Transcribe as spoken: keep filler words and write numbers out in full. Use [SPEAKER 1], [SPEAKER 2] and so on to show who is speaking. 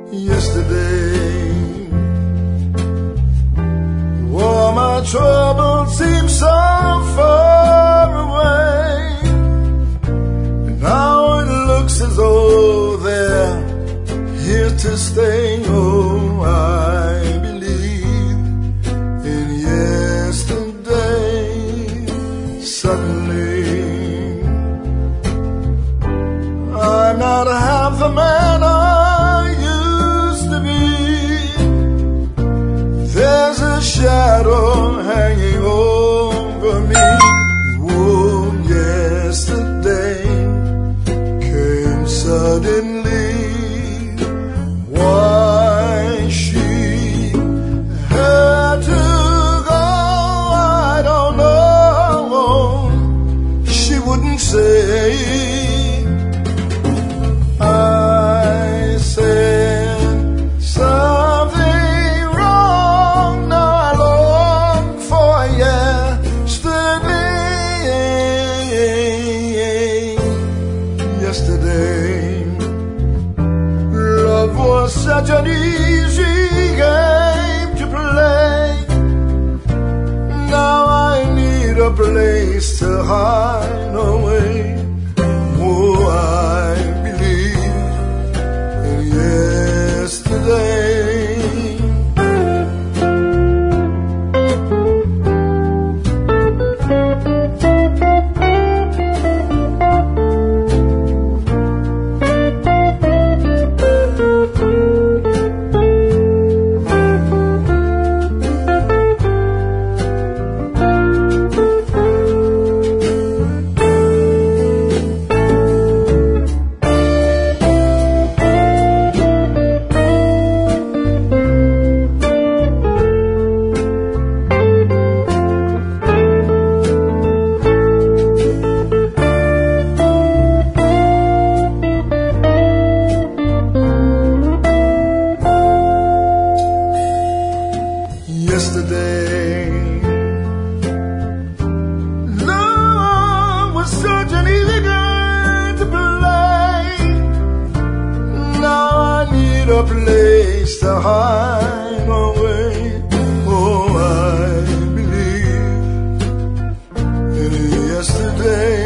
[SPEAKER 1] yesterday. Oh, my troubles seem so far away, and now it looks as though they're here to stay. Oh, I believe in yesterday. Suddenly I'm not half the man I used to be. There's a shadow hanging over me. Oh, yesterday came suddenly. Why she had to go, I don't know. She wouldn't say. I said something wrong. Now I long for yesterday. Yesterday, love was such an easy game to play. Now I need a place to hide away. Oh, I yesterday. Yesterday, love was such an easy game to play. Now I need a place to hide away. Oh, I believe in yesterday.